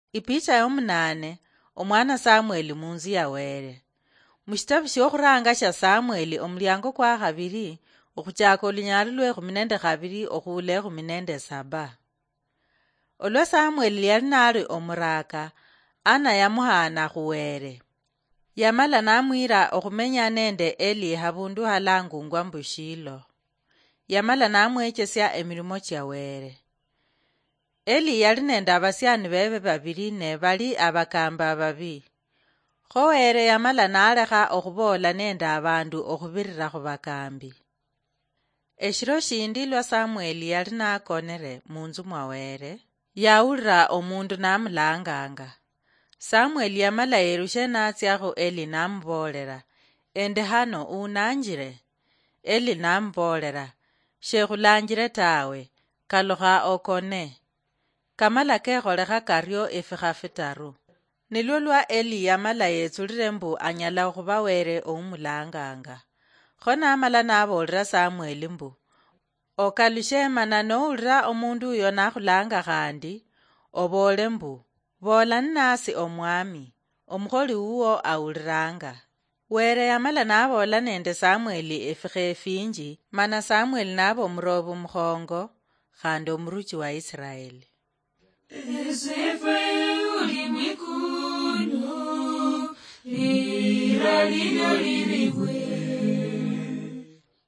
Ipicha yomunane omwana Samueli munzi ya were. Mushitabu shokhuranga sha Samueli omulyango kwa khabiri okhuchaka olunyali lwe 12 okhuula 17. Olwa Samueli yali nali omuraka, Ana yamuhana khuwere. Yamala namwira okhumenya nende Eli habundu halangungwa mbu Shilo. Yamala namwechesya emilimo cha were. Eli yali nende abasyani bebe babili ne bali abakamba babi. Kho were yamala nalekha okhubola nende abandu okhubirira khubakambi. Eshiro shindi lwa Samueli yali nakonere munzu mwa were, yawulira omundu namulanganga. Samueli yamala yerushe natsyakho Eli namubolera, ende hano unanjire? Eli namubolera, shekhulanjire tawe, kalukha okone. Kamala kekholekha karyo efikha 5. Nilwo lwa Eli yamala yetsulire mbu anyala okhuba were omulanganga. Kho namala nabolera Samueli mbu, okalushe mana nowulira omundu uyo nakhulanga khandi, obole mbu, bola nnasi omwami, omukholi uwo awuliranga. Were yamala nabola nende Samueli efikha efinji, mana Samueli naba omurobi mukhongo, khandi omuruchi wa Israeli. Ulimwenguni, lira lilyo liliwe.